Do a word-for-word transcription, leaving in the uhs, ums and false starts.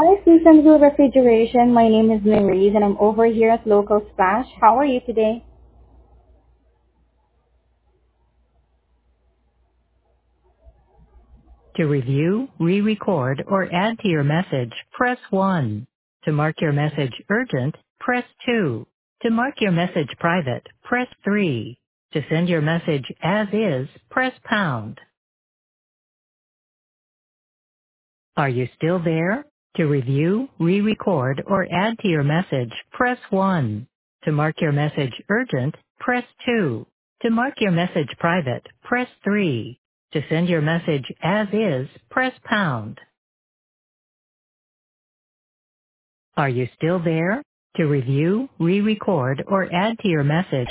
Hi, Susan Blue Refrigeration. My name is Marie, and I'm over here at Local Splash. How are you today? To review, re-record, or add to your message, press one. To mark your message urgent, press two. To mark your message private, press three. To send your message as is, press pound. Are you still there? To review, re-record, or add to your message, press one. To mark your message urgent, press two. To mark your message private, press three. To send your message as is, press pound. Are you still there? To review, re-record, or add to your message,